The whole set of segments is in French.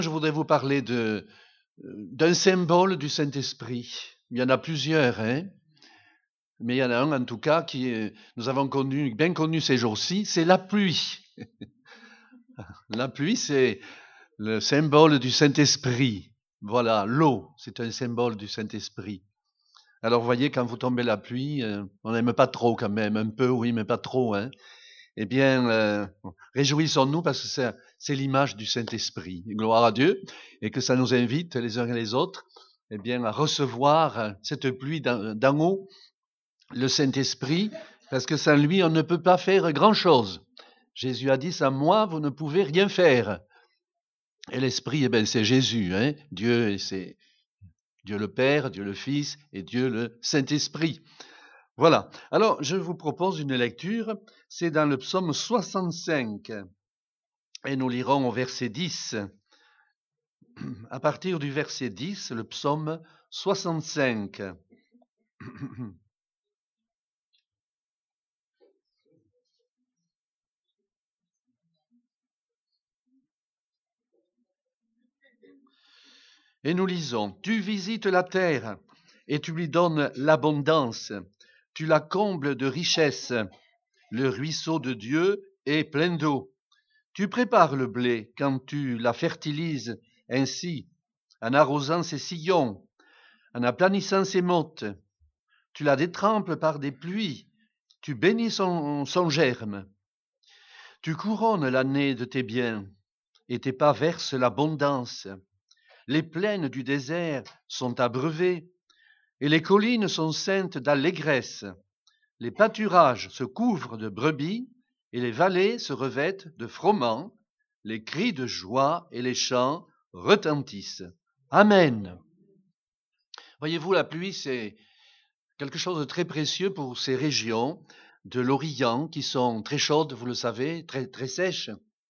Je voudrais vous parler d'un symbole du Saint-Esprit. Il y en a plusieurs, hein, mais il y en a un en tout cas nous avons bien connu ces jours-ci, c'est la pluie. La pluie, c'est le symbole du Saint-Esprit. Voilà, l'eau, c'est un symbole du Saint-Esprit. Alors, vous voyez, quand vous tombez la pluie, on n'aime pas trop quand même, un peu, oui, mais pas trop, hein. Eh bien, réjouissons-nous parce que c'est l'image du Saint-Esprit. Gloire à Dieu, et que ça nous invite les uns et les autres, eh bien, à recevoir cette pluie d'en haut, le Saint-Esprit, parce que sans lui, on ne peut pas faire grand-chose. Jésus a dit, sans moi, vous ne pouvez rien faire. Et l'Esprit, eh bien, c'est Jésus, hein. Dieu, c'est Dieu le Père, Dieu le Fils et Dieu le Saint-Esprit. Voilà. Alors, je vous propose une lecture. C'est dans le psaume 65. Et nous lirons au verset 10. À partir du verset 10, le psaume 65. Et nous lisons, « Tu visites la terre et tu lui donnes l'abondance. Tu la combles de richesses. Le ruisseau de Dieu est plein d'eau. Tu prépares le blé quand tu la fertilises ainsi, en arrosant ses sillons, en aplanissant ses mottes. Tu la détrempes par des pluies. Tu bénis son germe. Tu couronnes l'année de tes biens, et tes pas versent l'abondance. Les plaines du désert sont abreuvées, et les collines sont ceintes d'allégresse. Les pâturages se couvrent de brebis, et les vallées se revêtent de froment. Les cris de joie et les chants retentissent. Amen. Voyez-vous, la pluie, c'est quelque chose de très précieux pour ces régions de l'Orient qui sont très chaudes, vous le savez, très, très sèches.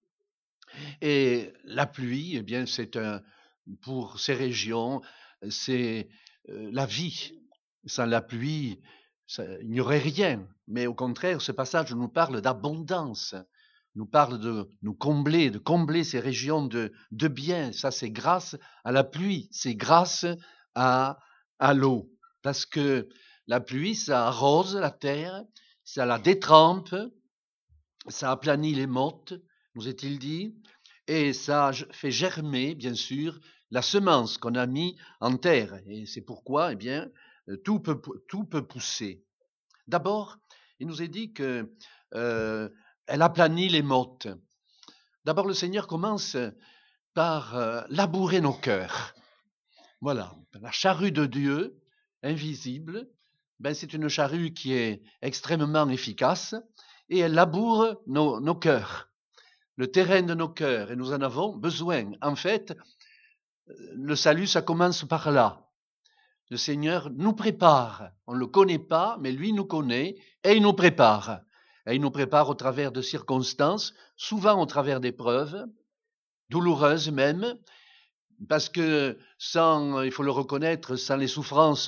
Et la pluie, eh bien, pour ces régions, c'est la vie. Sans la pluie, il n'y aurait rien. Mais au contraire, ce passage nous parle d'abondance, nous parle de combler ces régions de biens. Ça, c'est grâce à la pluie, c'est grâce à l'eau. Parce que la pluie, ça arrose la terre, ça la détrempe, ça aplanit les mottes, nous est-il dit, et ça fait germer, bien sûr, la semence qu'on a mis en terre. Et c'est pourquoi, eh bien, tout peut pousser. D'abord, il nous est dit que elle aplanit les mottes. D'abord, le Seigneur commence par labourer nos cœurs. Voilà, la charrue de Dieu, invisible, ben c'est une charrue qui est extrêmement efficace et elle laboure nos cœurs, le terrain de nos cœurs, et nous en avons besoin. En fait, le salut, ça commence par là. Le Seigneur nous prépare. On ne le connaît pas, mais lui nous connaît et il nous prépare. Et il nous prépare au travers de circonstances, souvent au travers d'épreuves, douloureuses même, parce que il faut le reconnaître, sans les souffrances,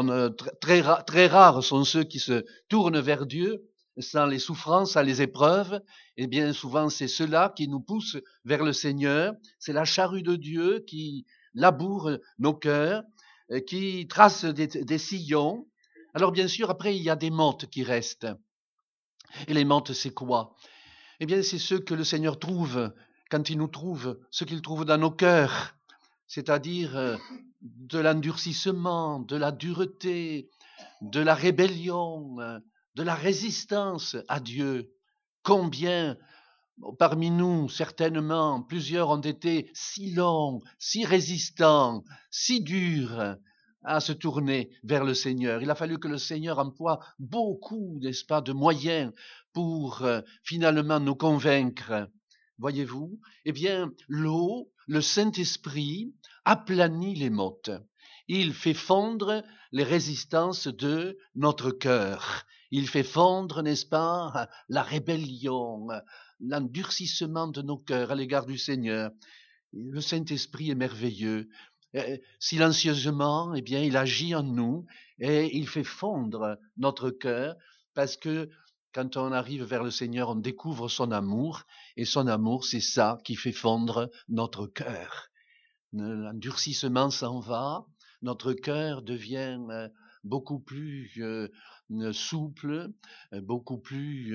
très rares sont ceux qui se tournent vers Dieu. Sans les souffrances, sans les épreuves, et bien souvent c'est cela qui nous pousse vers le Seigneur. C'est la charrue de Dieu qui laboure nos cœurs, qui trace des sillons. Alors bien sûr, après il y a des mottes qui restent. Et les mottes, c'est quoi? Eh bien, c'est ce que le Seigneur trouve quand il nous trouve, ce qu'il trouve dans nos cœurs, c'est-à-dire de l'endurcissement, de la dureté, de la rébellion, de la résistance à Dieu. Combien parmi nous, certainement, plusieurs ont été si longs, si résistants, si durs à se tourner vers le Seigneur. Il a fallu que le Seigneur emploie beaucoup, n'est-ce pas, de moyens pour finalement nous convaincre. Voyez-vous? Eh bien, l'eau, le Saint-Esprit, aplanit les mottes. Il fait fondre les résistances de notre cœur. Il fait fondre, n'est-ce pas, la rébellion, l'endurcissement de nos cœurs à l'égard du Seigneur. Le Saint-Esprit est merveilleux. Silencieusement, eh bien, il agit en nous et il fait fondre notre cœur parce que quand on arrive vers le Seigneur, on découvre son amour et son amour, c'est ça qui fait fondre notre cœur. l'endurcissement s'en va, notre cœur devient beaucoup plus souple, beaucoup plus,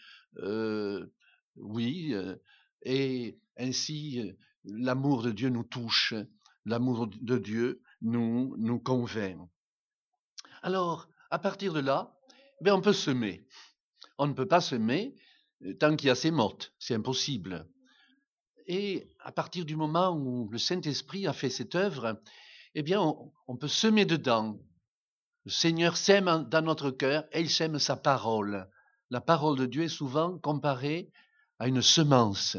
oui, et ainsi l'amour de Dieu nous touche, l'amour de Dieu nous convainc. Alors, à partir de là, on peut semer. On ne peut pas semer tant qu'il y a ces mottes, c'est impossible. Et à partir du moment où le Saint-Esprit a fait cette œuvre, on peut semer dedans. Le Seigneur sème dans notre cœur et il sème sa parole. La parole de Dieu est souvent comparée à une semence.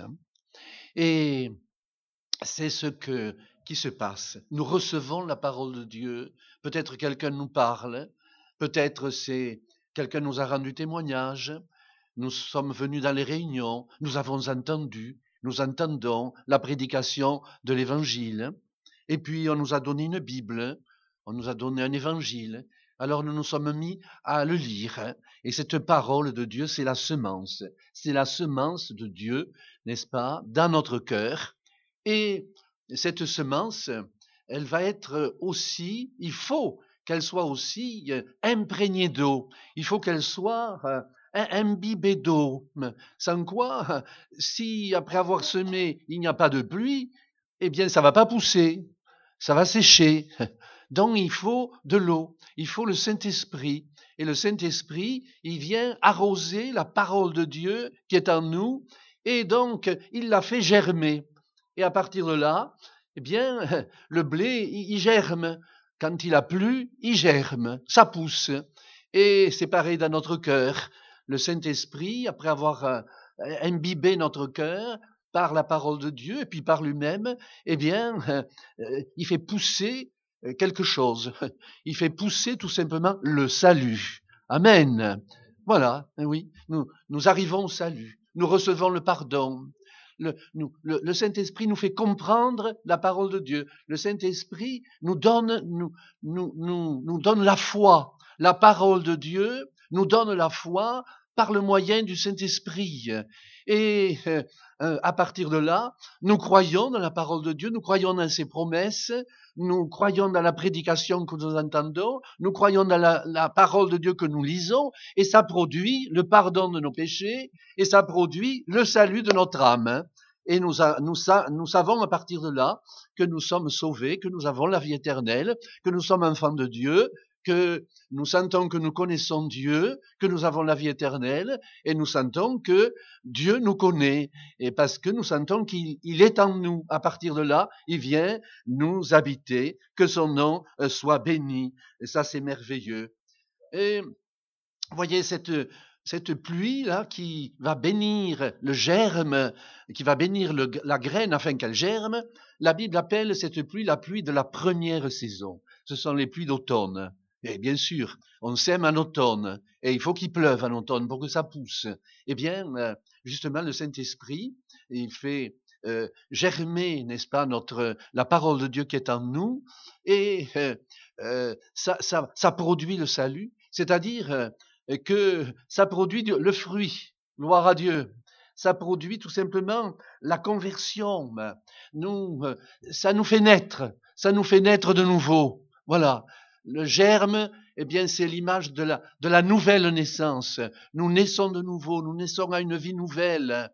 Et c'est qui se passe. Nous recevons la parole de Dieu. Peut-être quelqu'un nous parle. Peut-être quelqu'un nous a rendu témoignage. Nous sommes venus dans les réunions. Nous avons entendu. Nous entendons la prédication de l'Évangile. Et puis, on nous a donné une Bible. On nous a donné un Évangile. Alors, nous nous sommes mis à le lire. Et cette parole de Dieu, c'est la semence. C'est la semence de Dieu, n'est-ce pas, dans notre cœur. Et cette semence, elle va être aussi, il faut qu'elle soit aussi imprégnée d'eau. Il faut qu'elle soit imbibée d'eau. Sans quoi, si après avoir semé, il n'y a pas de pluie, eh bien, ça va pas pousser. Ça va sécher. Donc, il faut de l'eau. Il faut le Saint-Esprit. Et le Saint-Esprit, il vient arroser la parole de Dieu qui est en nous. Et donc, il la fait germer. Et à partir de là, le blé, il germe. Quand il a plu, il germe, ça pousse. Et c'est pareil dans notre cœur. Le Saint-Esprit, après avoir imbibé notre cœur par la parole de Dieu et puis par lui-même, il fait pousser quelque chose. Il fait pousser tout simplement le salut. Amen. Voilà, oui, nous arrivons au salut. Nous recevons le pardon. Le Saint-Esprit nous fait comprendre la parole de Dieu. Le Saint-Esprit nous donne la foi. La parole de Dieu nous donne la foi par le moyen du Saint-Esprit. Et à partir de là, nous croyons dans la parole de Dieu, nous croyons dans ses promesses, nous croyons dans la prédication que nous entendons, nous croyons dans la parole de Dieu que nous lisons, et ça produit le pardon de nos péchés, et ça produit le salut de notre âme. Et nous savons à partir de là que nous sommes sauvés, que nous avons la vie éternelle, que nous sommes enfants de Dieu, que nous sentons que nous connaissons Dieu, que nous avons la vie éternelle, et nous sentons que Dieu nous connaît, et parce que nous sentons qu'il est en nous. À partir de là, il vient nous habiter, que son nom soit béni. Et ça, c'est merveilleux. Et voyez cette pluie-là qui va bénir le germe, qui va bénir la graine afin qu'elle germe, la Bible appelle cette pluie la pluie de la première saison. Ce sont les pluies d'automne. Et bien sûr, on sème en automne, et il faut qu'il pleuve en automne pour que ça pousse. Justement, le Saint-Esprit, il fait germer, n'est-ce pas, la parole de Dieu qui est en nous, et ça produit le salut, c'est-à-dire que ça produit le fruit, gloire à Dieu. Ça produit tout simplement la conversion. Ça nous fait naître de nouveau. Voilà. Le germe, c'est l'image de la nouvelle naissance. Nous naissons de nouveau, nous naissons à une vie nouvelle.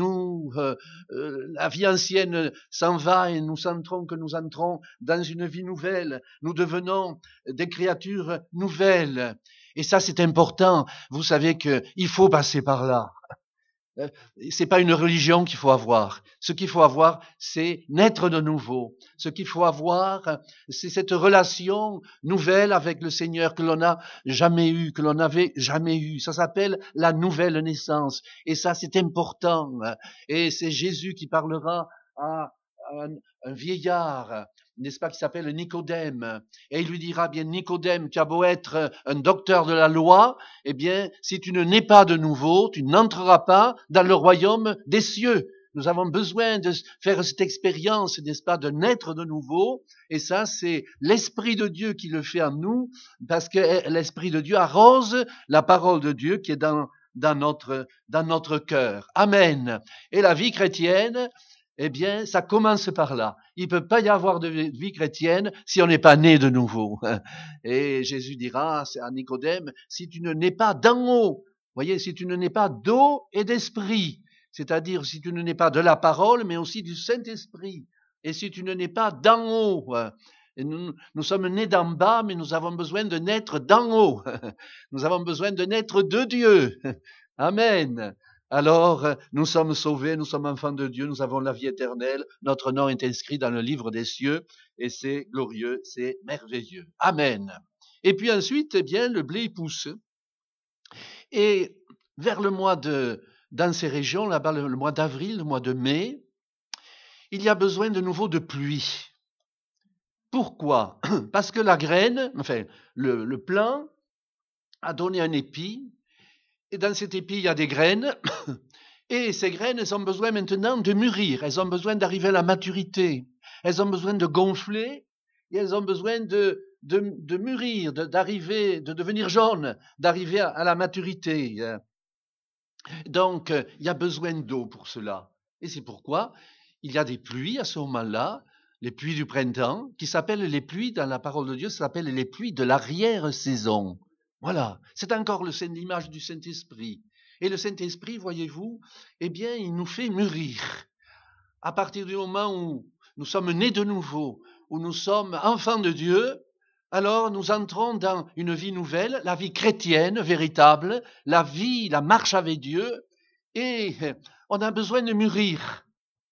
La vie ancienne s'en va et nous sentons que nous entrons dans une vie nouvelle. Nous devenons des créatures nouvelles. Et ça, c'est important. Vous savez qu'il faut passer par là. C'est pas une religion qu'il faut avoir. Ce qu'il faut avoir, c'est naître de nouveau. Ce qu'il faut avoir, c'est cette relation nouvelle avec le Seigneur que l'on n'a jamais eue, que l'on n'avait jamais eue. Ça s'appelle la nouvelle naissance. Et ça, c'est important. Et c'est Jésus qui parlera à un vieillard, n'est-ce pas, qui s'appelle Nicodème. Et il lui dira, bien, Nicodème, tu as beau être un docteur de la loi, si tu ne nais pas de nouveau, tu n'entreras pas dans le royaume des cieux. Nous avons besoin de faire cette expérience, n'est-ce pas, de naître de nouveau. Et ça, c'est l'Esprit de Dieu qui le fait en nous, parce que l'Esprit de Dieu arrose la parole de Dieu qui est dans notre cœur. Amen. Et la vie chrétienne, Eh bien, ça commence par là. Il ne peut pas y avoir de vie chrétienne si on n'est pas né de nouveau. Et Jésus dira à Nicodème, si tu ne nais pas d'en haut, voyez, si tu ne nais pas d'eau et d'esprit, c'est-à-dire si tu ne nais pas de la parole, mais aussi du Saint-Esprit, et si tu ne nais pas d'en haut, et nous sommes nés d'en bas, mais nous avons besoin de naître d'en haut. Nous avons besoin de naître de Dieu. Amen. Alors, nous sommes sauvés, nous sommes enfants de Dieu, nous avons la vie éternelle, notre nom est inscrit dans le livre des cieux, et c'est glorieux, c'est merveilleux. Amen. Et puis ensuite, eh bien, le blé pousse. Et vers dans ces régions, là-bas, le mois d'avril, le mois de mai, il y a besoin de nouveau de pluie. Pourquoi? Parce que la graine, enfin, le plant a donné un épi, et dans cet épi, il y a des graines, et ces graines, elles ont besoin maintenant de mûrir, elles ont besoin d'arriver à la maturité, elles ont besoin de gonfler, et elles ont besoin de mûrir, d'arriver, de devenir jaunes, d'arriver à la maturité. Donc, il y a besoin d'eau pour cela. Et c'est pourquoi il y a des pluies à ce moment-là, les pluies du printemps, qui s'appellent les pluies, dans la parole de Dieu, ça s'appelle les pluies de l'arrière-saison. Voilà, c'est encore l'image du Saint-Esprit. Et le Saint-Esprit, voyez-vous, eh bien, il nous fait mûrir. À partir du moment où nous sommes nés de nouveau, où nous sommes enfants de Dieu, alors nous entrons dans une vie nouvelle, la vie chrétienne véritable, la vie, la marche avec Dieu, et on a besoin de mûrir.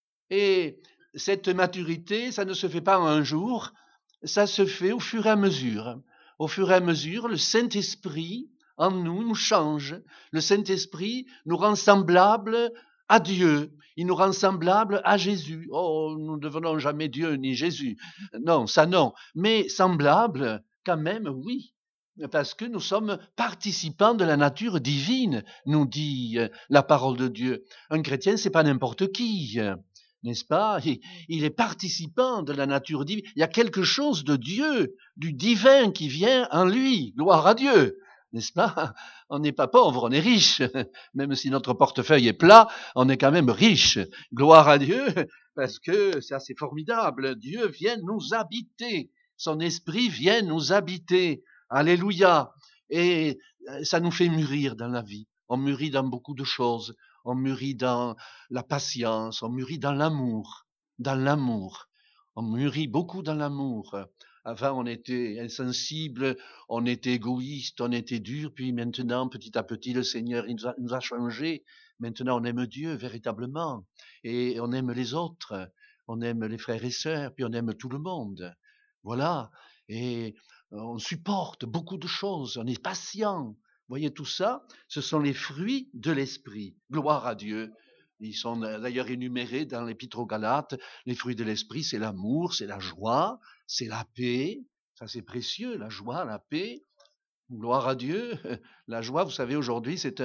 Et cette maturité, ça ne se fait pas en un jour, ça se fait au fur et à mesure. Au fur et à mesure, le Saint-Esprit en nous change. Le Saint-Esprit nous rend semblables à Dieu. Il nous rend semblables à Jésus. Oh, nous ne devenons jamais Dieu ni Jésus. Non, ça non. Mais semblables, quand même, oui. Parce que nous sommes participants de la nature divine, nous dit la parole de Dieu. Un chrétien, c'est pas n'importe qui. N'est-ce pas? Il est participant de la nature divine. Il y a quelque chose de Dieu, du divin qui vient en lui. Gloire à Dieu. N'est-ce pas? On n'est pas pauvre, on est riche. Même si notre portefeuille est plat, on est quand même riche. Gloire à Dieu, parce que ça c'est formidable. Dieu vient nous habiter. Son esprit vient nous habiter. Alléluia. Et ça nous fait mûrir dans la vie. On mûrit dans beaucoup de choses. On mûrit dans la patience, on mûrit dans l'amour, on mûrit beaucoup dans l'amour. Avant, on était insensible, on était égoïste, on était dur, puis maintenant, petit à petit, le Seigneur nous a changé. Maintenant, on aime Dieu véritablement, et on aime les autres, on aime les frères et sœurs, puis on aime tout le monde. Voilà, et on supporte beaucoup de choses, on est patient. Voyez tout ça, ce sont les fruits de l'esprit. Gloire à Dieu. Ils sont d'ailleurs énumérés dans l'Épître aux Galates. Les fruits de l'esprit, c'est l'amour, c'est la joie, c'est la paix. Ça, c'est précieux, la joie, la paix. Gloire à Dieu. La joie, vous savez, aujourd'hui, c'est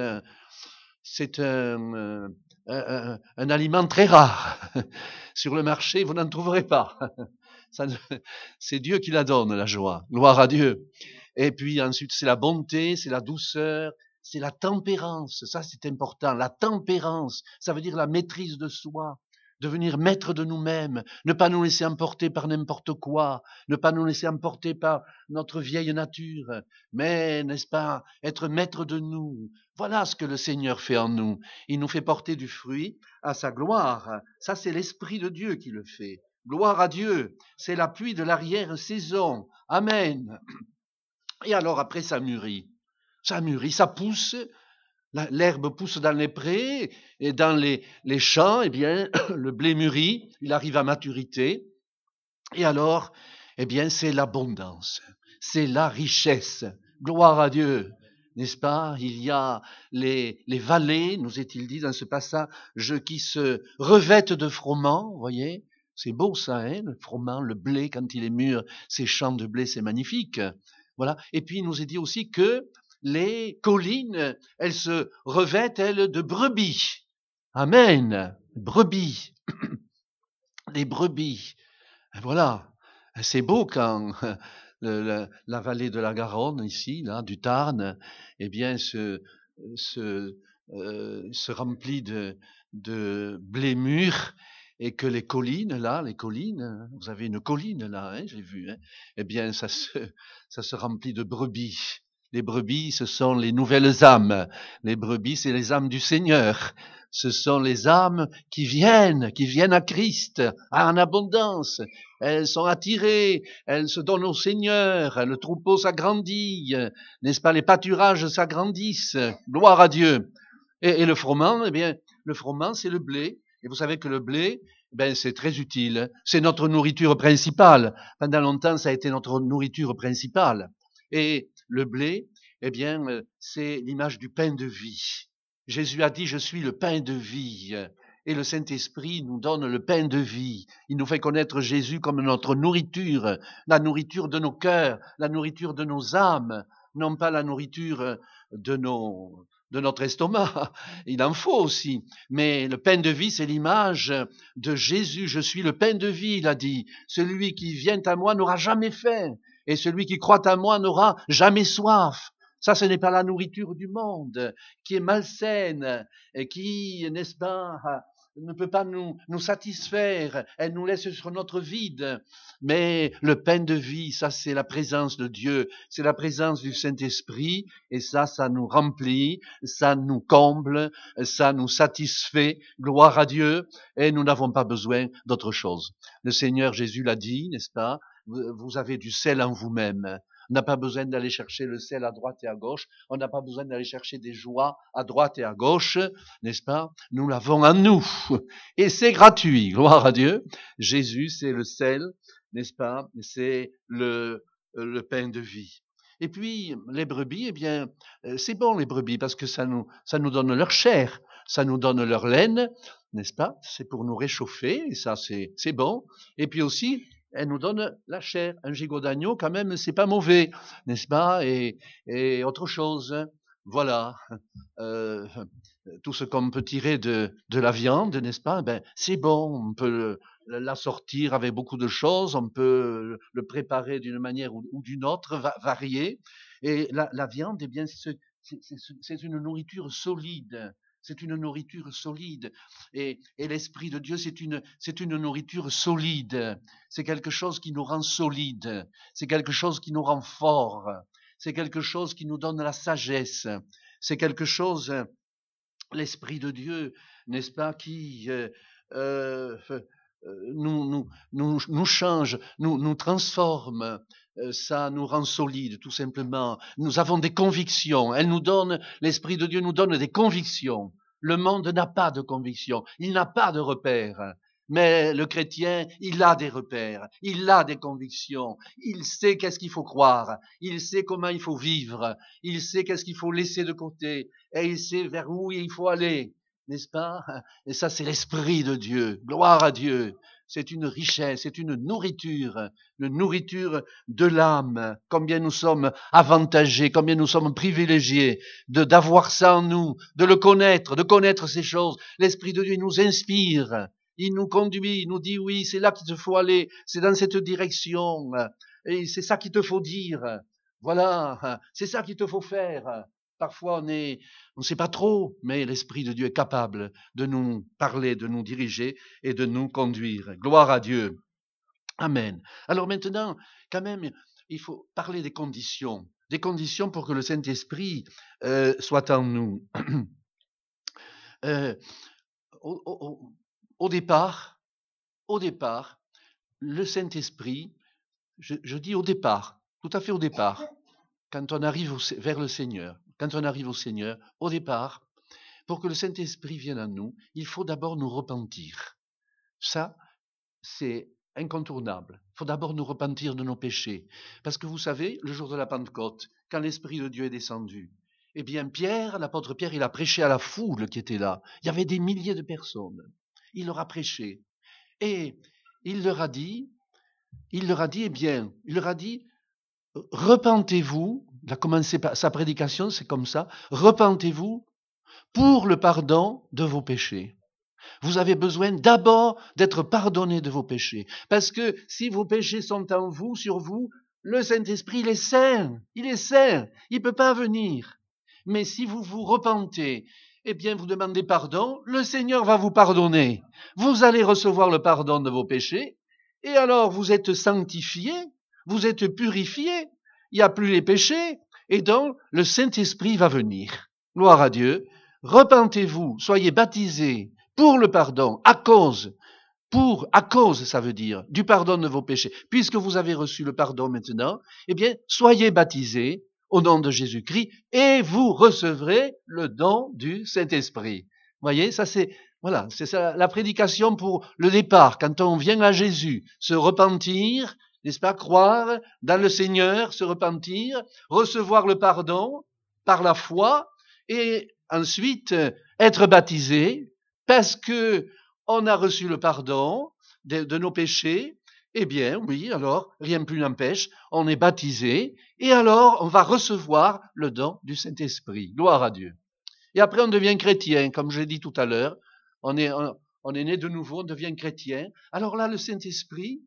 un aliment très rare. Sur le marché, vous n'en trouverez pas. C'est Dieu qui la donne, la joie. Gloire à Dieu. Et puis ensuite, c'est la bonté, c'est la douceur, c'est la tempérance. Ça, c'est important. La tempérance, ça veut dire la maîtrise de soi, devenir maître de nous-mêmes, ne pas nous laisser emporter par n'importe quoi, ne pas nous laisser emporter par notre vieille nature, mais, n'est-ce pas, être maître de nous. Voilà ce que le Seigneur fait en nous. Il nous fait porter du fruit à sa gloire. Ça, c'est l'Esprit de Dieu qui le fait. Gloire à Dieu. C'est la pluie de l'arrière-saison. Amen. Et alors après, ça mûrit, ça pousse, l'herbe pousse dans les prés et dans les champs, eh bien, le blé mûrit, il arrive à maturité. Et alors, eh bien, c'est l'abondance, c'est la richesse. Gloire à Dieu, n'est-ce pas? Il y a les vallées, nous est-il dit dans ce passage, qui se revêtent de froment, vous voyez? C'est beau ça, hein, le froment, le blé, quand il est mûr, ces champs de blé, c'est magnifique. Voilà. Et puis, il nous est dit aussi que les collines, elles se revêtent, elles, de brebis. Amen. Brebis. Les brebis. Voilà. C'est beau quand la vallée de la Garonne, ici, là, du Tarn, eh bien, se remplit de blé mûr. et que les collines, là, vous avez une colline là, hein, j'ai vu, hein, eh bien, ça se remplit de brebis. Les brebis, ce sont les nouvelles âmes. Les brebis, c'est les âmes du Seigneur. Ce sont les âmes qui viennent à Christ, en abondance. Elles sont attirées, elles se donnent au Seigneur, le troupeau s'agrandit, n'est-ce pas, les pâturages s'agrandissent. Gloire à Dieu. Et le froment, eh bien, le froment, c'est le blé. Et vous savez que le blé, ben, c'est très utile. C'est notre nourriture principale. Pendant longtemps, ça a été notre nourriture principale. Et le blé, eh bien, c'est l'image du pain de vie. Jésus a dit, je suis le pain de vie. Et le Saint-Esprit nous donne le pain de vie. Il nous fait connaître Jésus comme notre nourriture, la nourriture de nos cœurs, la nourriture de nos âmes, non pas la nourriture de notre estomac. Il en faut aussi. Mais le pain de vie, c'est l'image de Jésus. Je suis le pain de vie, il a dit. Celui qui vient à moi n'aura jamais faim. Et celui qui croit à moi n'aura jamais soif. Ça, ce n'est pas la nourriture du monde, qui est malsaine, et qui, n'est-ce pas, ne peut pas nous satisfaire. Elle nous laisse sur notre vide. Mais le pain de vie, ça, c'est la présence de Dieu. C'est la présence du Saint-Esprit. Et ça nous remplit, ça nous comble, ça nous satisfait. Gloire à Dieu. Et nous n'avons pas besoin d'autre chose. Le Seigneur Jésus l'a dit, n'est-ce pas? Vous avez du sel en vous-même. On n'a pas besoin d'aller chercher le sel à droite et à gauche. On n'a pas besoin d'aller chercher des joies à droite et à gauche, n'est-ce pas? Nous l'avons en nous. Et c'est gratuit. Gloire à Dieu. Jésus, c'est le sel, n'est-ce pas? C'est le pain de vie. Et puis, les brebis, eh bien, c'est bon, les brebis, parce que ça nous donne leur chair. Ça nous donne leur laine, n'est-ce pas? C'est pour nous réchauffer, et ça, c'est bon. Et puis aussi, elle nous donne la chair. Un gigot d'agneau, quand même, c'est pas mauvais, n'est-ce pas? Et autre chose, voilà. Tout ce qu'on peut tirer de la viande, n'est-ce pas? Ben, c'est bon. On peut l'assortir avec beaucoup de choses. On peut le préparer d'une manière ou d'une autre, variée. Et la viande, eh bien, c'est une nourriture solide. C'est une nourriture solide. Et l'Esprit de Dieu, c'est une nourriture solide. C'est quelque chose qui nous rend solide. C'est quelque chose qui nous rend fort. C'est quelque chose qui nous donne la sagesse. C'est quelque chose, l'Esprit de Dieu, n'est-ce pas, qui nous change, nous transforme. Ça nous rend solide, tout simplement. Nous avons des convictions. L'Esprit de Dieu nous donne des convictions. Le monde n'a pas de convictions. Il n'a pas de repères. Mais le chrétien, il a des repères. Il a des convictions. Il sait qu'est-ce qu'il faut croire. Il sait comment il faut vivre. Il sait qu'est-ce qu'il faut laisser de côté. Et il sait vers où il faut aller. N'est-ce pas? Et ça, c'est l'Esprit de Dieu. Gloire à Dieu. C'est une richesse, c'est une nourriture de l'âme. Combien nous sommes avantagés, combien nous sommes privilégiés d'avoir ça en nous, de connaître ces choses. L'Esprit de Dieu nous inspire, il nous conduit, il nous dit oui, c'est là qu'il te faut aller, c'est dans cette direction, et c'est ça qu'il te faut dire. Voilà, c'est ça qu'il te faut faire. Parfois, on ne sait pas trop, mais l'Esprit de Dieu est capable de nous parler, de nous diriger et de nous conduire. Gloire à Dieu. Amen. Alors maintenant, quand même, il faut parler des conditions pour que le Saint-Esprit soit en nous. Au départ, le Saint-Esprit, je dis au départ, tout à fait au départ, quand on arrive vers le Seigneur, quand on arrive au Seigneur, au départ, pour que le Saint-Esprit vienne à nous, il faut d'abord nous repentir. Ça, c'est incontournable. Il faut d'abord nous repentir de nos péchés. Parce que vous savez, le jour de la Pentecôte, quand l'Esprit de Dieu est descendu, eh bien l'apôtre Pierre, il a prêché à la foule qui était là. Il y avait des milliers de personnes. Il leur a prêché. Et il leur a dit, repentez-vous. Il a commencé sa prédication, c'est comme ça. Repentez-vous pour le pardon de vos péchés. Vous avez besoin d'abord d'être pardonné de vos péchés. Parce que si vos péchés sont en vous, sur vous, le Saint-Esprit, il est saint. Il ne peut pas venir. Mais si vous vous repentez eh bien, vous demandez pardon, le Seigneur va vous pardonner. Vous allez recevoir le pardon de vos péchés, et alors vous êtes sanctifiés, vous êtes purifiés, il n'y a plus les péchés, et donc le Saint-Esprit va venir. Gloire à Dieu. Repentez-vous, soyez baptisés pour le pardon, à cause, ça veut dire, du pardon de vos péchés. Puisque vous avez reçu le pardon maintenant, eh bien, soyez baptisés au nom de Jésus-Christ et vous recevrez le don du Saint-Esprit. Voyez, ça c'est, voilà, c'est ça la prédication pour le départ. Quand on vient à Jésus, se repentir, n'est-ce pas, croire dans le Seigneur, se repentir, recevoir le pardon par la foi et ensuite être baptisé parce que on a reçu le pardon de nos péchés, eh bien, oui, alors, rien plus n'empêche, on est baptisé, et alors, on va recevoir le don du Saint-Esprit. Gloire à Dieu. Et après, on devient chrétien, comme je l'ai dit tout à l'heure. On est né de nouveau, on devient chrétien. Alors là, le Saint-Esprit,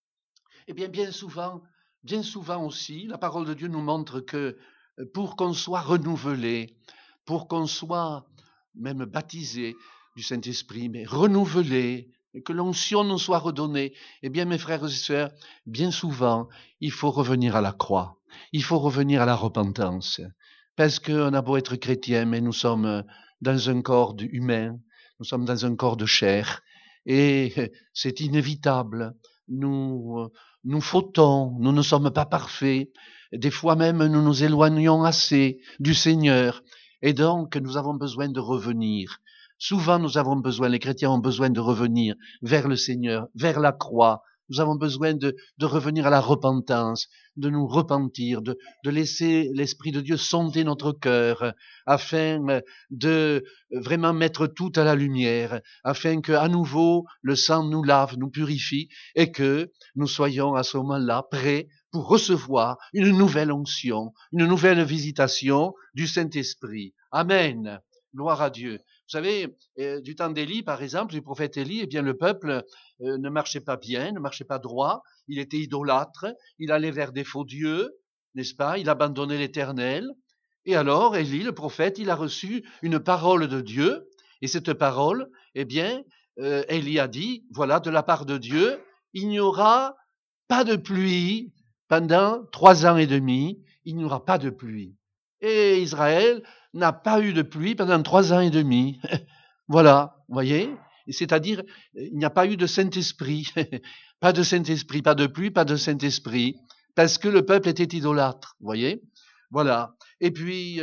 eh bien, bien souvent aussi, la parole de Dieu nous montre que pour qu'on soit renouvelé, pour qu'on soit même baptisé du Saint-Esprit, mais renouvelé, et que l'onction nous soit redonnée, eh bien, mes frères et sœurs, bien souvent, il faut revenir à la croix. Il faut revenir à la repentance. Parce qu'on a beau être chrétien, mais nous sommes dans un corps humain, nous sommes dans un corps de chair, et c'est inévitable. Nous fautons, nous ne sommes pas parfaits. Des fois même, nous nous éloignons assez du Seigneur. Et donc, nous avons besoin de revenir. Souvent, les chrétiens ont besoin de revenir vers le Seigneur, vers la croix. Nous avons besoin de revenir à la repentance, de nous repentir, de laisser l'Esprit de Dieu sonder notre cœur, afin de vraiment mettre tout à la lumière, afin que, à nouveau, le sang nous lave, nous purifie, et que nous soyons à ce moment-là prêts pour recevoir une nouvelle onction, une nouvelle visitation du Saint-Esprit. Amen. Gloire à Dieu. Vous savez, du temps d'Élie, par exemple, du prophète Élie, eh bien, le peuple ne marchait pas bien, ne marchait pas droit, il était idolâtre, il allait vers des faux dieux, n'est-ce pas? Il abandonnait l'Éternel. Et alors, Élie, le prophète, il a reçu une parole de Dieu, et cette parole, eh bien, Élie a dit, voilà, de la part de Dieu, il n'y aura pas de pluie pendant 3 ans et demi, il n'y aura pas de pluie. Et Israël n'a pas eu de pluie pendant 3 ans et demi. Voilà, vous voyez? C'est-à-dire, il n'y a pas eu de Saint-Esprit. Pas de Saint-Esprit, pas de pluie, pas de Saint-Esprit. Parce que le peuple était idolâtre, vous voyez? Voilà. Et puis,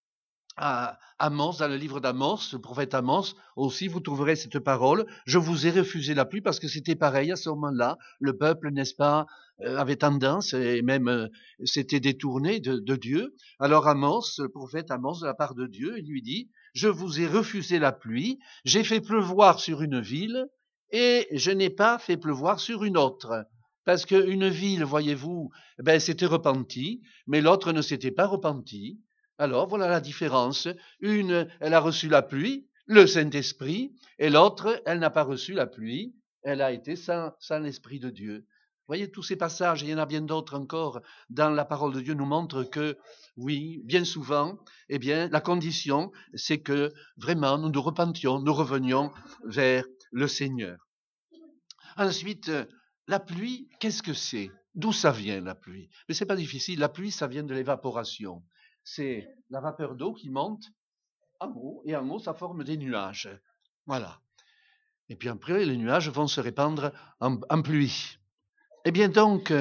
à Amos, dans le livre d'Amos, le prophète Amos, aussi vous trouverez cette parole. Je vous ai refusé la pluie parce que c'était pareil à ce moment-là. Le peuple, n'est-ce pas, avait tendance et même s'était détourné de Dieu. Alors Amos, le prophète Amos, de la part de Dieu, il lui dit, je vous ai refusé la pluie, j'ai fait pleuvoir sur une ville et je n'ai pas fait pleuvoir sur une autre. Parce qu'une ville, voyez-vous, ben, s'était repentie, mais l'autre ne s'était pas repentie. Alors, voilà la différence. Une, elle a reçu la pluie, le Saint-Esprit, et l'autre, elle n'a pas reçu la pluie, elle a été sans l'Esprit de Dieu. Vous voyez, tous ces passages, il y en a bien d'autres encore, dans la parole de Dieu nous montrent que, oui, bien souvent, eh bien, la condition, c'est que vraiment, nous nous repentions, nous revenions vers le Seigneur. Ensuite, la pluie, qu'est-ce que c'est? D'où ça vient, la pluie? Mais c'est pas difficile, la pluie, ça vient de l'évaporation. C'est la vapeur d'eau qui monte en haut, et en haut, ça forme des nuages. Voilà. Et puis après, les nuages vont se répandre en pluie. Eh bien donc,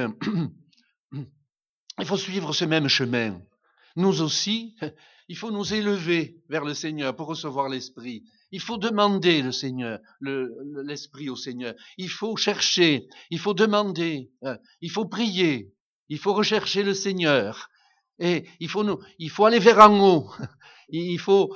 il faut suivre ce même chemin. Nous aussi, il faut nous élever vers le Seigneur pour recevoir l'Esprit. Il faut demander le Seigneur, l'Esprit au Seigneur. Il faut chercher, il faut demander, il faut prier, il faut rechercher le Seigneur. Et il faut aller vers en haut. Il faut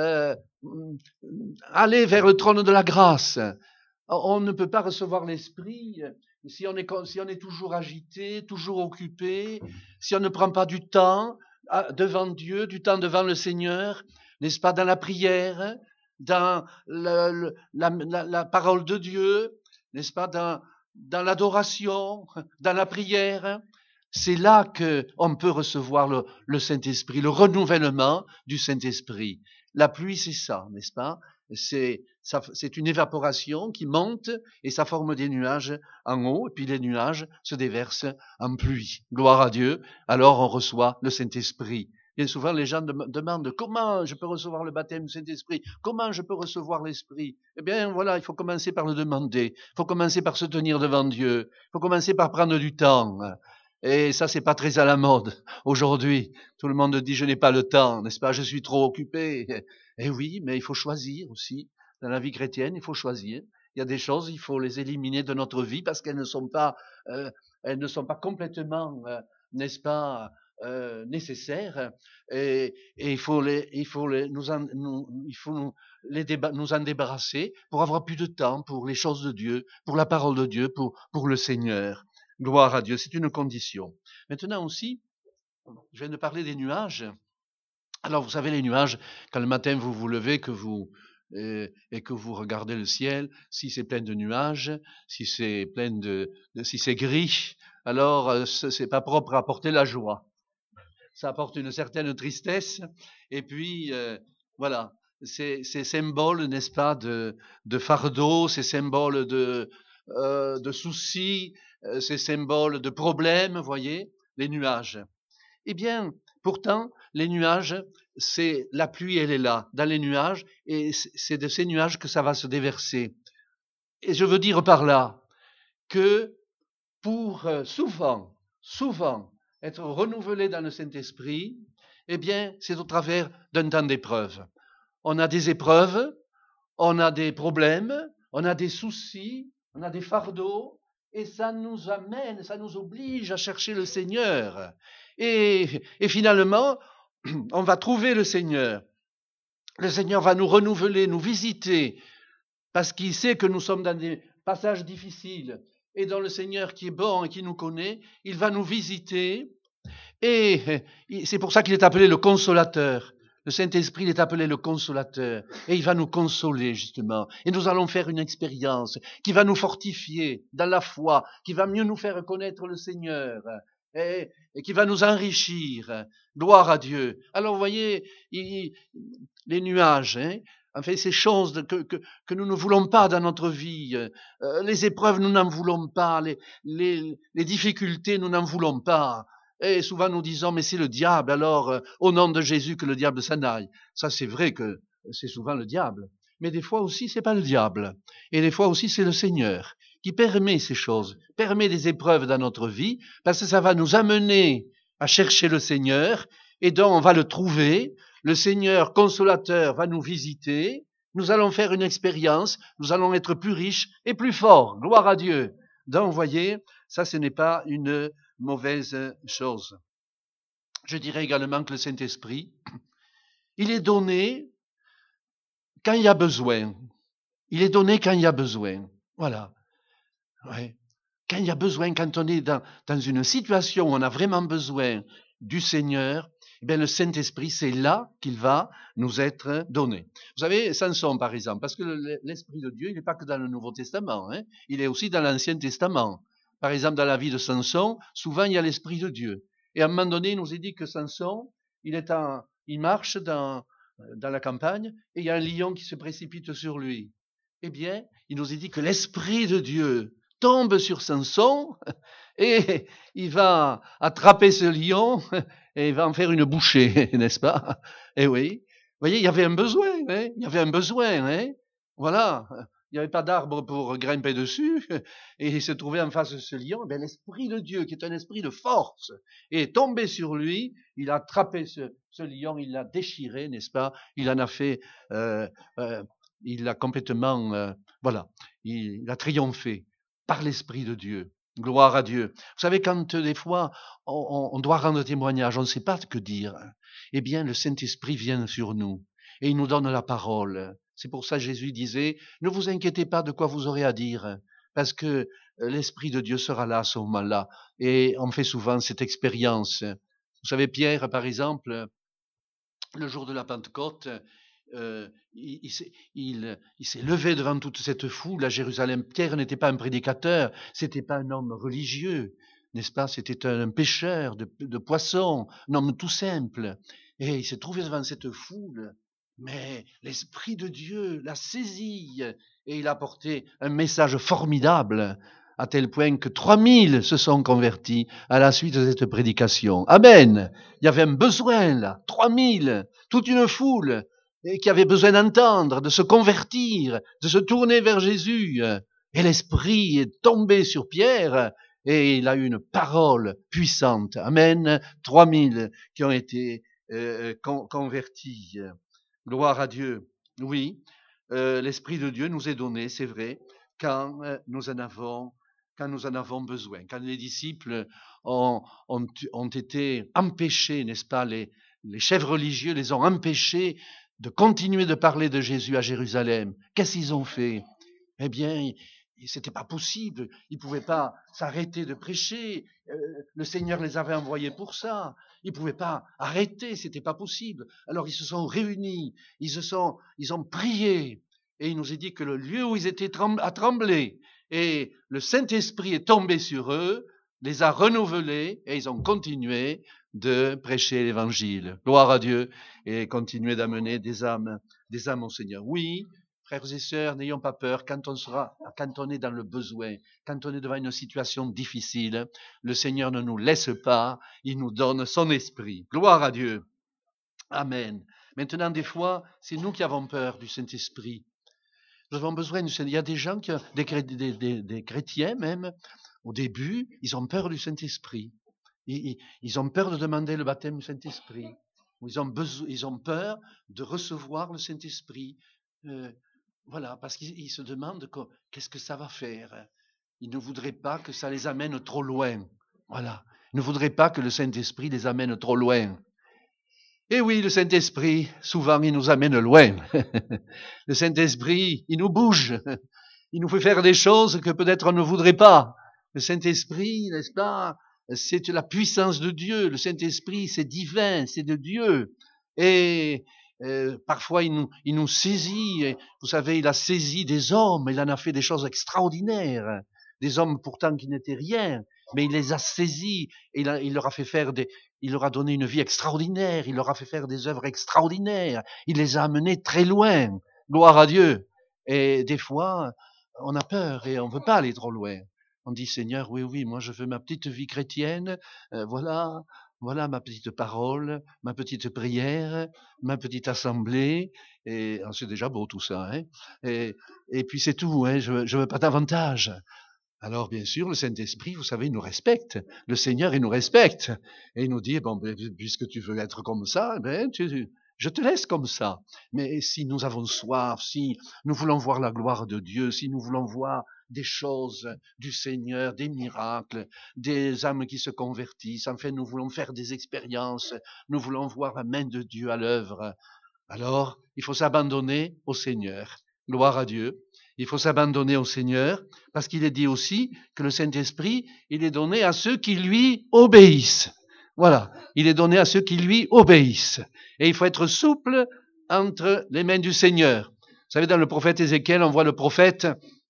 aller vers le trône de la grâce. On ne peut pas recevoir l'Esprit si on est toujours agité, toujours occupé, si on ne prend pas du temps devant Dieu, du temps devant le Seigneur, n'est-ce pas, dans la prière, dans la parole de Dieu, n'est-ce pas, dans l'adoration, dans la prière. C'est là qu'on peut recevoir le Saint-Esprit, le renouvellement du Saint-Esprit. La pluie, c'est ça, n'est-ce pas? C'est une évaporation qui monte et ça forme des nuages en haut, et puis les nuages se déversent en pluie. Gloire à Dieu. Alors on reçoit le Saint-Esprit. Bien souvent, les gens demandent comment je peux recevoir le baptême du Saint-Esprit, comment je peux recevoir l'Esprit. Eh bien, voilà, il faut commencer par le demander. Il faut commencer par se tenir devant Dieu. Il faut commencer par prendre du temps. Et ça, c'est pas très à la mode aujourd'hui. Tout le monde dit je n'ai pas le temps, n'est-ce pas? Je suis trop occupé. Eh oui, mais il faut choisir aussi. Dans la vie chrétienne, il faut choisir. Il y a des choses, il faut les éliminer de notre vie parce qu'elles euh, ne sont pas complètement, n'est-ce pas, nécessaires. Et il faut nous en débarrasser pour avoir plus de temps pour les choses de Dieu, pour la parole de Dieu, pour le Seigneur. Gloire à Dieu, c'est une condition. Maintenant aussi, je viens de parler des nuages. Alors, vous savez, les nuages, quand le matin vous vous levez, et que vous regardez le ciel, si c'est plein de nuages, si c'est si c'est gris, alors c'est pas propre à apporter la joie. Ça apporte une certaine tristesse. Et puis, voilà, c'est symbole, n'est-ce pas, de fardeau, c'est symbole de soucis, c'est symbole de problèmes, voyez, les nuages. Eh bien, pourtant, les nuages, c'est la pluie, elle est là, dans les nuages, et c'est de ces nuages que ça va se déverser. Et je veux dire par là que pour souvent être renouvelé dans le Saint-Esprit, eh bien, c'est au travers d'un temps d'épreuve. On a des épreuves, on a des problèmes, on a des soucis, on a des fardeaux, et ça nous amène, ça nous oblige à chercher le Seigneur. Et finalement, on va trouver le Seigneur. Le Seigneur va nous renouveler, nous visiter, parce qu'il sait que nous sommes dans des passages difficiles. Et dans le Seigneur qui est bon et qui nous connaît, il va nous visiter. Et c'est pour ça qu'il est appelé le consolateur. Le Saint-Esprit, il est appelé le consolateur. Et il va nous consoler, justement. Et nous allons faire une expérience qui va nous fortifier dans la foi, qui va mieux nous faire connaître le Seigneur. Et qui va nous enrichir. Gloire à Dieu. Alors, vous voyez, les nuages, enfin, ces choses que nous ne voulons pas dans notre vie, les épreuves, nous n'en voulons pas, les difficultés, nous n'en voulons pas. Et souvent nous disons, mais c'est le diable, alors au nom de Jésus que le diable s'en aille. Ça, c'est vrai que c'est souvent le diable. Mais des fois aussi, c'est pas le diable. Et des fois aussi, c'est le Seigneur qui permet ces choses, permet des épreuves dans notre vie, parce que ça va nous amener à chercher le Seigneur, et donc on va le trouver. Le Seigneur consolateur va nous visiter. Nous allons faire une expérience. Nous allons être plus riches et plus forts. Gloire à Dieu. Donc, vous voyez, ça, ce n'est pas une mauvaise chose. Je dirais également que le Saint-Esprit, il est donné quand il y a besoin. Il est donné quand il y a besoin. Voilà. Ouais. Quand il y a besoin, quand on est dans une situation où on a vraiment besoin du Seigneur, eh bien, le Saint-Esprit, c'est là qu'il va nous être donné. Vous savez, Samson, par exemple, parce que l'Esprit de Dieu, il n'est pas que dans le Nouveau Testament, il est aussi dans l'Ancien Testament. Par exemple, dans la vie de Samson, souvent, il y a l'Esprit de Dieu. Et à un moment donné, il nous est dit que Samson, il marche dans la campagne, et il y a un lion qui se précipite sur lui. Eh bien, il nous est dit que l'Esprit de Dieu tombe sur Samson, et il va attraper ce lion et il va en faire une bouchée, n'est-ce pas? Eh oui. Vous voyez, il y avait un besoin, il y avait un besoin, Voilà. Il n'y avait pas d'arbre pour grimper dessus, et il se trouvait en face de ce lion. Ben, l'Esprit de Dieu, qui est un esprit de force, est tombé sur lui. Il a attrapé ce lion, il l'a déchiré, n'est-ce pas? Il en a fait, il l'a complètement, voilà, il a triomphé par l'Esprit de Dieu. Gloire à Dieu. Vous savez, quand des fois on doit rendre témoignage, on ne sait pas ce que dire, eh bien le Saint-Esprit vient sur nous et il nous donne la parole. C'est pour ça que Jésus disait, ne vous inquiétez pas de quoi vous aurez à dire, parce que l'Esprit de Dieu sera là à ce moment-là. Et on fait souvent cette expérience. Vous savez, Pierre, par exemple, le jour de la Pentecôte, il s'est levé devant toute cette foule à Jérusalem. Pierre n'était pas un prédicateur, c'était pas un homme religieux, n'est-ce pas? C'était un pêcheur de poissons, un homme tout simple. Et il s'est trouvé devant cette foule, Mais l'Esprit de Dieu l'a saisi et il a apporté un message formidable, à tel point que 3000 se sont convertis à la suite de cette prédication. Amen. Il y avait un besoin là, 3000, toute une foule qui avait besoin d'entendre, de se convertir, de se tourner vers Jésus. Et l'Esprit est tombé sur Pierre et il a eu une parole puissante. Amen. 3000 qui ont été convertis. Gloire à Dieu. Oui, l'Esprit de Dieu nous est donné, c'est vrai, quand nous en avons besoin. Quand les disciples ont été empêchés, n'est-ce pas, les chefs religieux les ont empêchés de continuer de parler de Jésus à Jérusalem. Qu'est-ce qu'ils ont fait? Eh bien, c'était pas possible. Ils pouvaient pas s'arrêter de prêcher. Le Seigneur les avait envoyés pour ça. Ils pouvaient pas arrêter. C'était pas possible. Alors ils se sont réunis. Ils ont prié. Et il nous est dit que le lieu où ils étaient a tremblé. Et le Saint-Esprit est tombé sur eux, les a renouvelés et ils ont continué de prêcher l'évangile. Gloire à Dieu et continuer d'amener des âmes au Seigneur. Oui, frères et sœurs, n'ayons pas peur quand on est dans le besoin, quand on est devant une situation difficile, le Seigneur ne nous laisse pas, il nous donne son esprit. Gloire à Dieu. Amen. Maintenant, des fois, c'est nous qui avons peur du Saint-Esprit. Nous avons besoin du Saint-Esprit. Il y a des gens, des chrétiens même, au début, ils ont peur du Saint-Esprit. Ils ont peur de demander le baptême du Saint-Esprit. Ils ont peur de recevoir le Saint-Esprit. Voilà, parce qu'ils se demandent qu'est-ce que ça va faire. Ils ne voudraient pas que ça les amène trop loin. Voilà. Ils ne voudraient pas que le Saint-Esprit les amène trop loin. Et oui, le Saint-Esprit, souvent, il nous amène loin. Le Saint-Esprit, il nous bouge. Il nous fait faire des choses que peut-être on ne voudrait pas. Le Saint-Esprit, n'est-ce pas, c'est la puissance de Dieu. Le Saint-Esprit, c'est divin, c'est de Dieu. Et parfois, il nous saisit. Et, vous savez, il a saisi des hommes. Il en a fait des choses extraordinaires. Des hommes pourtant qui n'étaient rien. Mais il les a saisis. Et il leur a fait faire il leur a donné une vie extraordinaire. Il leur a fait faire des œuvres extraordinaires. Il les a amenés très loin. Gloire à Dieu. Et des fois, on a peur et on ne veut pas aller trop loin. On dit, Seigneur, oui, moi je veux ma petite vie chrétienne, voilà ma petite parole, ma petite prière, ma petite assemblée, et c'est déjà beau tout ça, hein. Et puis c'est tout, hein, je veux pas davantage. Alors bien sûr, le Saint-Esprit, vous savez, il nous respecte. Le Seigneur, il nous respecte. Et il nous dit, bon, puisque tu veux être comme ça, je te laisse comme ça. Mais si nous avons soif, si nous voulons voir la gloire de Dieu, si nous voulons voir des choses du Seigneur, des miracles, des âmes qui se convertissent, enfin nous voulons faire des expériences, nous voulons voir la main de Dieu à l'œuvre, alors il faut s'abandonner au Seigneur. Gloire à Dieu. Il faut s'abandonner au Seigneur, parce qu'il est dit aussi que le Saint-Esprit, il est donné à ceux qui lui obéissent. Voilà, il est donné à ceux qui lui obéissent. Et il faut être souple entre les mains du Seigneur. Vous savez, dans le prophète Ézéchiel, on voit le prophète,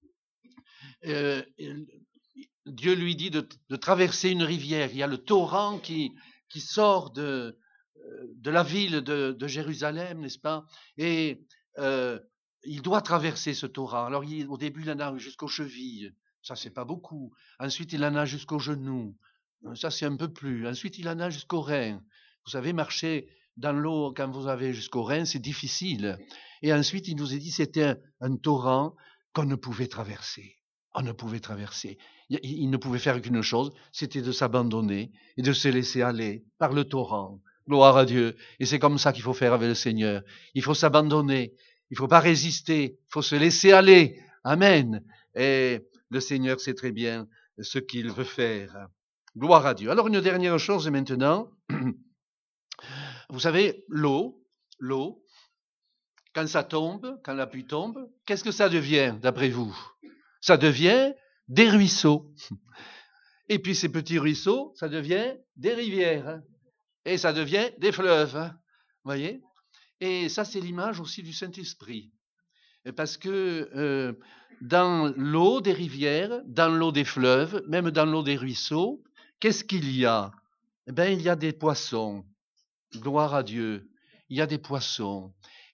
Dieu lui dit de traverser une rivière. Il y a le torrent qui sort de la ville de Jérusalem, n'est-ce pas? Et il doit traverser ce torrent. Alors au début, il en a jusqu'aux chevilles. Ça, c'est pas beaucoup. Ensuite, il en a jusqu'aux genoux. Ça, c'est un peu plus. Ensuite, il en a jusqu'aux reins. Vous savez, marcher dans l'eau quand vous avez jusqu'aux reins, c'est difficile. Et ensuite, il nous a dit c'était un torrent qu'on ne pouvait traverser. On ne pouvait traverser. Il ne pouvait faire qu'une chose, c'était de s'abandonner et de se laisser aller par le torrent. Gloire à Dieu. Et c'est comme ça qu'il faut faire avec le Seigneur. Il faut s'abandonner. Il ne faut pas résister. Il faut se laisser aller. Amen. Et le Seigneur sait très bien ce qu'il veut faire. Gloire à Dieu. Alors une dernière chose maintenant. Vous savez, l'eau, quand ça tombe, quand la pluie tombe, qu'est-ce que ça devient d'après vous? Ça devient des ruisseaux. Et puis ces petits ruisseaux, ça devient des rivières. Et ça devient des fleuves. Vous voyez? Et ça, c'est l'image aussi du Saint-Esprit. Parce que dans l'eau des rivières, dans l'eau des fleuves, même dans l'eau des ruisseaux, qu'est-ce qu'il y a? Eh bien, il y a des poissons. Gloire à Dieu. Il y a des poissons.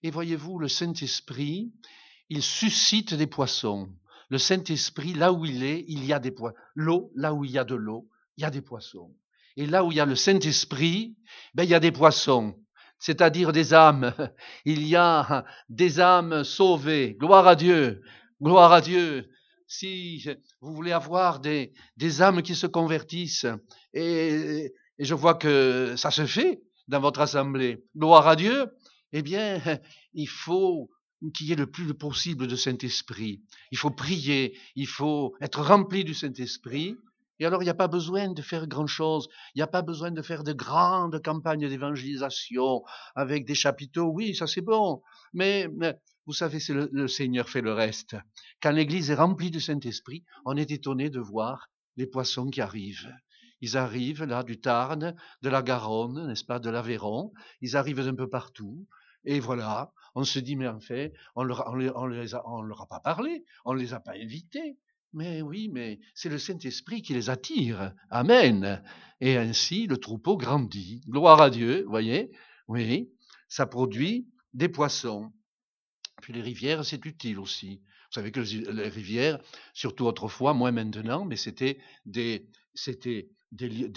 Et voyez-vous, le Saint-Esprit, il suscite des poissons. Le Saint-Esprit, là où il est, il y a des poissons. L'eau, là où il y a de l'eau, il y a des poissons. Et là où il y a le Saint-Esprit, il y a des poissons, c'est-à-dire des âmes. Il y a des âmes sauvées. Gloire à Dieu. Gloire à Dieu. Si vous voulez avoir des âmes qui se convertissent, et je vois que ça se fait dans votre assemblée, gloire à Dieu, eh bien, il faut qu'il y ait le plus possible de Saint-Esprit. Il faut prier, il faut être rempli du Saint-Esprit. Et alors, il n'y a pas besoin de faire grand-chose. Il n'y a pas besoin de faire de grandes campagnes d'évangélisation avec des chapiteaux. Oui, ça c'est bon. Mais vous savez, c'est le Seigneur fait le reste. Quand l'Église est remplie du Saint-Esprit, on est étonné de voir les poissons qui arrivent. Ils arrivent là du Tarn, de la Garonne, n'est-ce pas, de l'Aveyron. Ils arrivent d'un peu partout. Et voilà, on se dit, mais en fait, on leur a pas parlé, on ne les a pas invités. Mais oui, mais c'est le Saint-Esprit qui les attire. Amen. Et ainsi, le troupeau grandit. Gloire à Dieu, voyez. Oui, ça produit des poissons. Puis les rivières, c'est utile aussi. Vous savez que les rivières, surtout autrefois, moins maintenant, mais c'était des lieux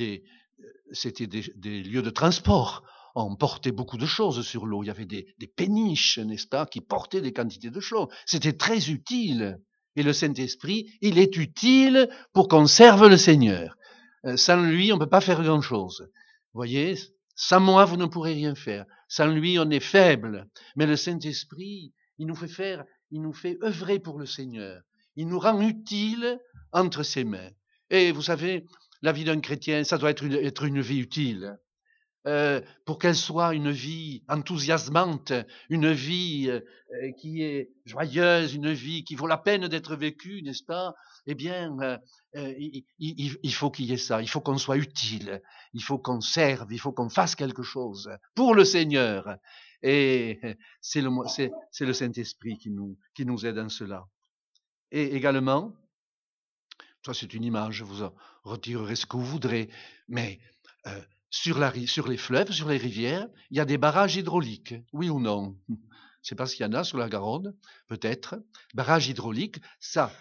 de transport. On portait beaucoup de choses sur l'eau. Il y avait des péniches, n'est-ce pas, qui portaient des quantités de choses. C'était très utile. Et le Saint-Esprit, il est utile pour qu'on serve le Seigneur. Sans lui, on ne peut pas faire grand-chose. Vous voyez, sans moi, vous ne pourrez rien faire. Sans lui, on est faible. Mais le Saint-Esprit, il nous fait œuvrer pour le Seigneur. Il nous rend utiles entre ses mains. Et vous savez, la vie d'un chrétien, ça doit être une vie utile. Pour qu'elle soit une vie enthousiasmante, une vie qui est joyeuse, une vie qui vaut la peine d'être vécue, n'est-ce pas? Eh bien, il faut qu'il y ait ça, il faut qu'on soit utile, il faut qu'on serve, il faut qu'on fasse quelque chose pour le Seigneur. Et c'est le Saint-Esprit qui nous aide en cela. Et également, ça c'est une image, vous en retirerez ce que vous voudrez, mais sur les fleuves, sur les rivières, il y a des barrages hydrauliques, oui ou non? C'est parce qu'il y en a sur la Garonne, peut-être. Barrages hydrauliques, ça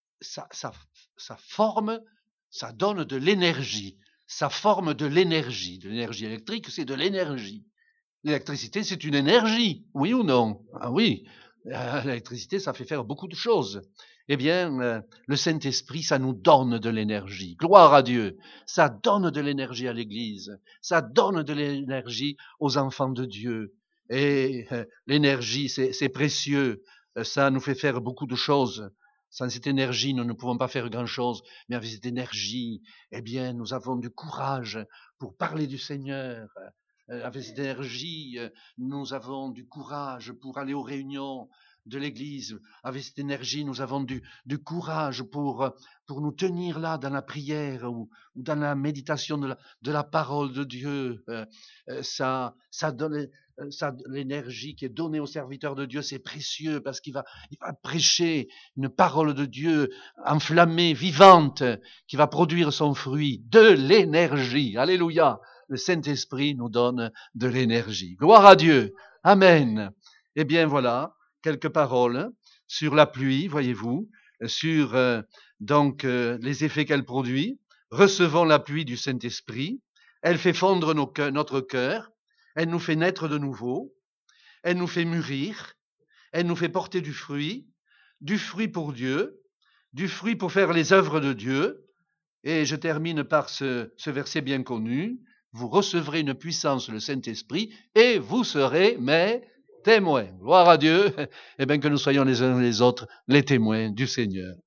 forme, ça donne de l'énergie. Ça forme de l'énergie. De l'énergie électrique, c'est de l'énergie. L'électricité, c'est une énergie, oui ou non? Ah oui, l'électricité, ça fait faire beaucoup de choses. Eh bien, le Saint-Esprit, ça nous donne de l'énergie. Gloire à Dieu. Ça donne de l'énergie à l'Église. Ça donne de l'énergie aux enfants de Dieu. Et l'énergie, c'est précieux. Ça nous fait faire beaucoup de choses. Sans cette énergie, nous ne pouvons pas faire grand-chose. Mais avec cette énergie, eh bien, nous avons du courage pour parler du Seigneur. Avec cette énergie, nous avons du courage pour aller aux réunions de l'Église. Avec cette énergie, nous avons du courage pour nous tenir là dans la prière ou dans la méditation de la parole de Dieu. Ça donne l'énergie qui est donnée au serviteur de Dieu, c'est précieux parce qu'il va prêcher une parole de Dieu enflammée, vivante, qui va produire son fruit, de l'énergie. Alléluia. Le Saint-Esprit nous donne de l'énergie. Gloire à Dieu. Amen. Eh bien voilà, quelques paroles sur la pluie, voyez-vous, sur les effets qu'elle produit. Recevons la pluie du Saint-Esprit. Elle fait fondre notre cœur. Elle nous fait naître de nouveau. Elle nous fait mûrir. Elle nous fait porter du fruit pour Dieu, du fruit pour faire les œuvres de Dieu. Et je termine par ce verset bien connu. Vous recevrez une puissance, le Saint-Esprit, et vous serez mes témoins. Gloire à Dieu. Eh bien, que nous soyons les uns les autres les témoins du Seigneur.